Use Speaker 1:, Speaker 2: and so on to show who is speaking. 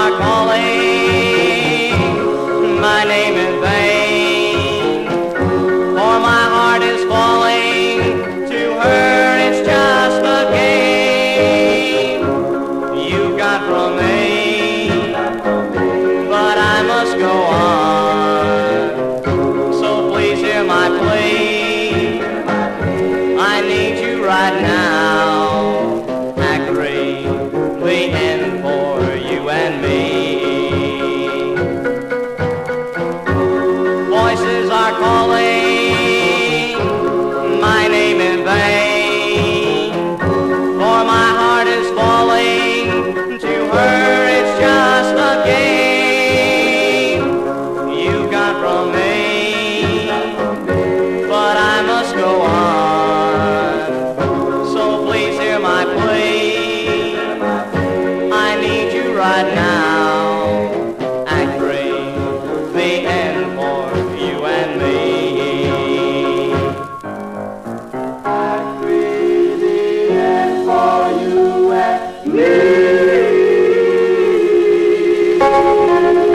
Speaker 1: are calling my name in vain, for my heart is falling to her. It's just a game you got from me, but I must go on. So please hear my plea. I need you right now. Agree the end for you and me. Voices are calling my name in vain, for my heart is falling to her. It's just a game you got from me, but I must go on. So please hear my plea. I need you right now. Agree the end for you and me. Agree the end for you and me.